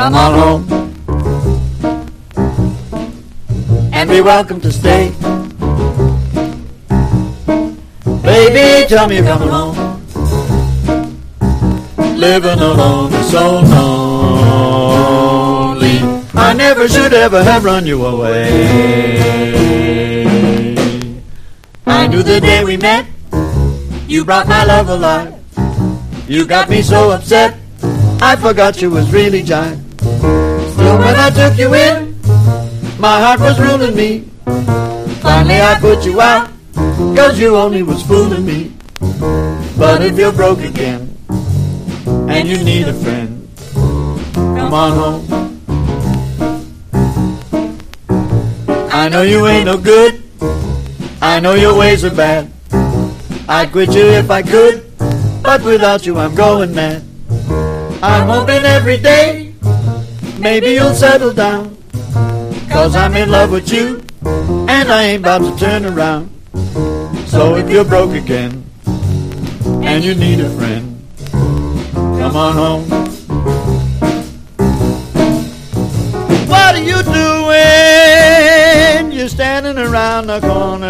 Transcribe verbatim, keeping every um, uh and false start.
Come on home and be welcome to stay. Baby, tell me you're coming home. Living alone is so lonely. I never should ever have run you away. I knew the day we met, you brought my love alive. You got me so upset, I forgot you was really jive. Still when I took you in, my heart was ruling me. Finally I put you out, cause you only was fooling me. But if you're broke again, and you need a friend, come on home. I know you ain't no good, I know your ways are bad. I'd quit you if I could, but without you I'm going mad. I'm hoping every day, maybe you'll settle down, cause I'm in love with you, and I ain't about to turn around. So if you're broke again, and you need a friend, come on home. What are you doing? You're standing around the corner